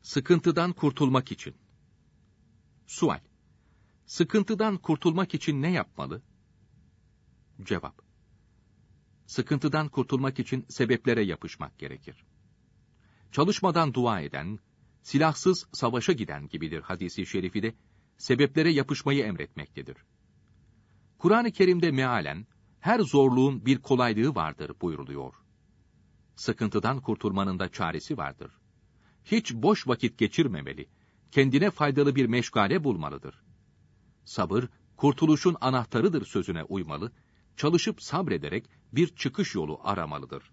Sıkıntıdan kurtulmak için. Sual: sıkıntıdan kurtulmak için ne yapmalı? Cevap: sıkıntıdan kurtulmak için sebeplere yapışmak gerekir. Çalışmadan dua eden, silahsız savaşa giden gibidir hadis-i şerifi de, sebeplere yapışmayı emretmektedir. Kur'an-ı Kerim'de mealen, her zorluğun bir kolaylığı vardır buyruluyor. Sıkıntıdan kurtulmanın da çaresi vardır. Hiç boş vakit geçirmemeli, kendine faydalı bir meşgale bulmalıdır. Sabır, kurtuluşun anahtarıdır sözüne uymalı, çalışıp sabrederek bir çıkış yolu aramalıdır.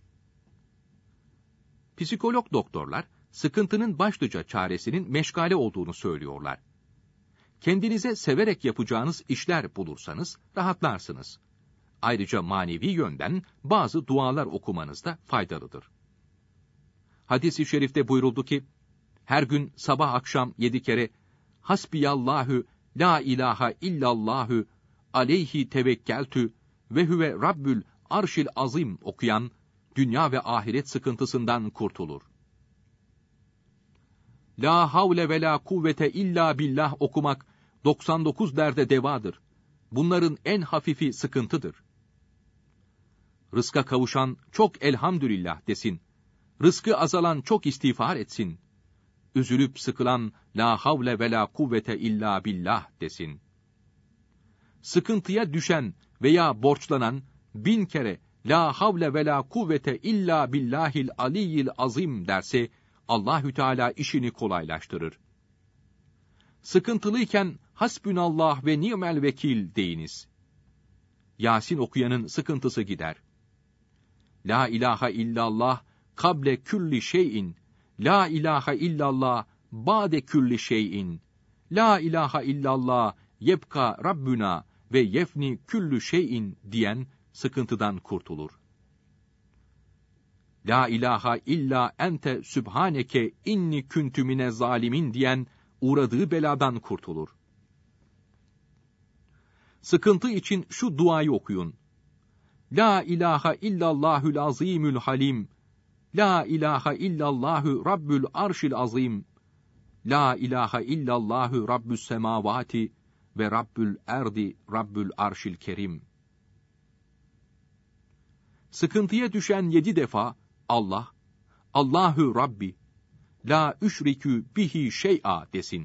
Psikolog doktorlar, sıkıntının başlıca çaresinin meşgale olduğunu söylüyorlar. Kendinize severek yapacağınız işler bulursanız rahatlarsınız. Ayrıca manevi yönden bazı dualar okumanız da faydalıdır. Hadis-i şerifte buyuruldu ki, her gün sabah akşam 7 kere Hasbiyallahu la ilahe illallahu aleyhi tevekkeltü ve huve rabbül arşil azim okuyan, dünya ve ahiret sıkıntısından kurtulur. La havle ve la kuvvete illa billah okumak 99 derde devadır. Bunların en hafifi sıkıntıdır. Rızka kavuşan çok elhamdülillah desin. Rızkı azalan çok istiğfar etsin. Üzülüp sıkılan la havle ve la kuvvete illa billah desin. Sıkıntıya düşen veya borçlanan 1000 kere la havle ve la kuvvete illa billahil aliyyil azim derse, Allahü Teala işini kolaylaştırır. Sıkıntılıyken hasbünallah ve ni'mel vekil deyiniz. Yasin okuyanın sıkıntısı gider. La ilahe illallah kable külli şeyin, la ilahe illallah ba'de külli şeyin, la ilahe illallah yebka rabbuna ve yefni küllü şeyin diyen sıkıntıdan kurtulur. La ilahe illa ente sübhaneke inni küntü mine zalimin diyen uğradığı beladan kurtulur. Sıkıntı için şu duayı okuyun. La ilahe illallahül azimül halim, la ilahe illallahu rabbül arşil azim, la ilahe illallahu rabbüs semavati ve rabbül erdi rabbül arşil kerim. Sıkıntıya düşen 7 defa Allah, Allahu Rabbi, la üşrikü bihi şey'a desin.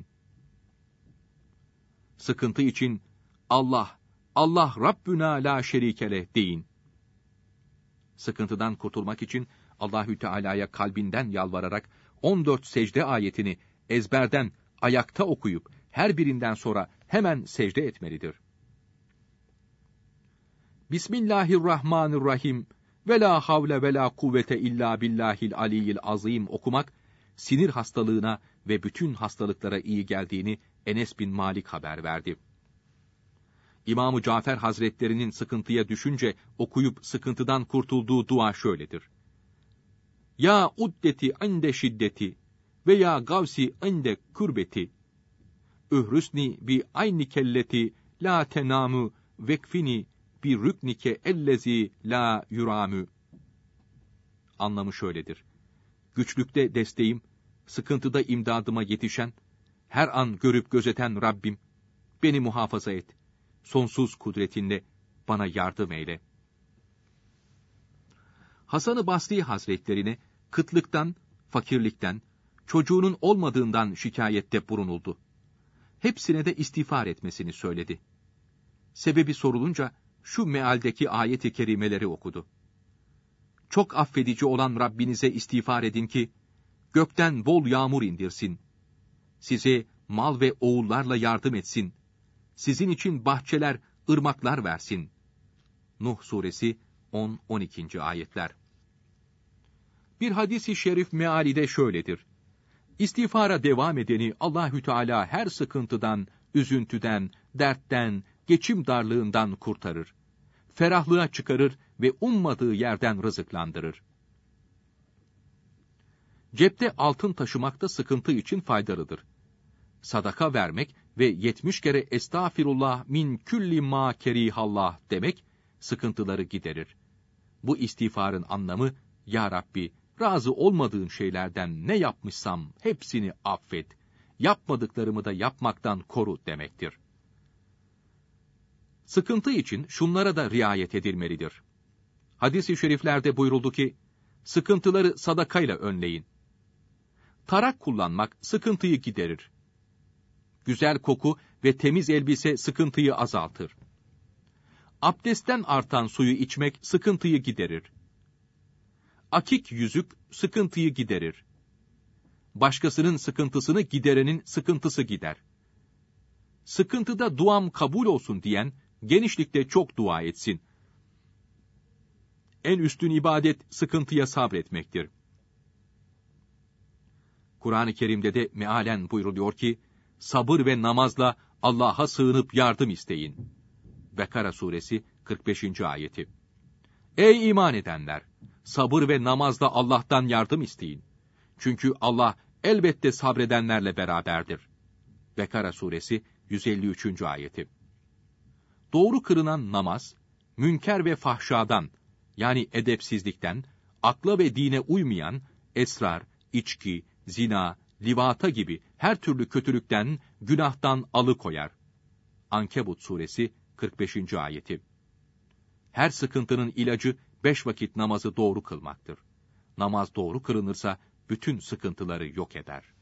Sıkıntı için Allah, Allah Rabbuna la şerikele deyin. Sıkıntıdan kurtulmak için Allahü Teala'ya kalbinden yalvararak 14 secde ayetini ezberden ayakta okuyup her birinden sonra hemen secde etmelidir. Bismillahirrahmanirrahim ve la havle ve la kuvvete illa billahil aliyyil azim okumak, sinir hastalığına ve bütün hastalıklara iyi geldiğini Enes bin Malik haber verdi. İmam-ı Cafer Hazretlerinin sıkıntıya düşünce okuyup sıkıntıdan kurtulduğu dua şöyledir. Ya uddeti inde şiddeti ve ya gavsi inde kurbeti. Ührüsni bi ayni kelleti la tenamu vekfini bi rüknike ellezi la yuramü. Anlamı şöyledir. Güçlükte desteğim, sıkıntıda imdadıma yetişen, her an görüp gözeten Rabbim, beni muhafaza et. Sonsuz kudretinle bana yardım eyle. Hasan-ı Basri Hazretlerine kıtlıktan, fakirlikten, çocuğunun olmadığından şikayette bulunuldu. Hepsine de istiğfar etmesini söyledi. Sebebi sorulunca şu mealdeki ayet-i kerimeleri okudu. Çok affedici olan Rabbinize istiğfar edin ki, gökten bol yağmur indirsin. Size mal ve oğullarla yardım etsin. Sizin için bahçeler, ırmaklar versin. Nuh suresi 10-12. ayetler. Bir hadis-i şerif meali de şöyledir. İstiğfara devam edeni Allahü Teala her sıkıntıdan, üzüntüden, dertten, geçim darlığından kurtarır. Ferahlığa çıkarır ve ummadığı yerden rızıklandırır. Cepte altın taşımak da sıkıntı için faydalıdır. Sadaka vermek ve 70 kere estağfirullah min külli ma kerihallah demek sıkıntıları giderir. Bu istiğfarın anlamı, Ya Rabbi razı olmadığın şeylerden ne yapmışsam hepsini affet, yapmadıklarımı da yapmaktan koru demektir. Sıkıntı için şunlara da riayet edilmelidir. Hadis-i şeriflerde buyuruldu ki, sıkıntıları sadakayla önleyin. Tarak kullanmak sıkıntıyı giderir. Güzel koku ve temiz elbise sıkıntıyı azaltır. Abdestten artan suyu içmek sıkıntıyı giderir. Akik yüzük sıkıntıyı giderir. Başkasının sıkıntısını giderenin sıkıntısı gider. Sıkıntıda duam kabul olsun diyen, genişlikte çok dua etsin. En üstün ibadet sıkıntıya sabretmektir. Kur'an-ı Kerim'de de mealen buyruluyor ki, sabır ve namazla Allah'a sığınıp yardım isteyin. Bekara suresi 45. ayeti. Ey iman edenler! Sabır ve namazla Allah'tan yardım isteyin. Çünkü Allah elbette sabredenlerle beraberdir. Bekara suresi 153. ayeti. Doğru kılınan namaz, münker ve fahşadan, yani edepsizlikten, akla ve dine uymayan, esrar, içki, zina, livata gibi her türlü kötülükten, günahtan alıkoyar. Ankebut suresi 45. ayeti. Her sıkıntının ilacı 5 vakit namazı doğru kılmaktır. Namaz doğru kılınırsa bütün sıkıntıları yok eder.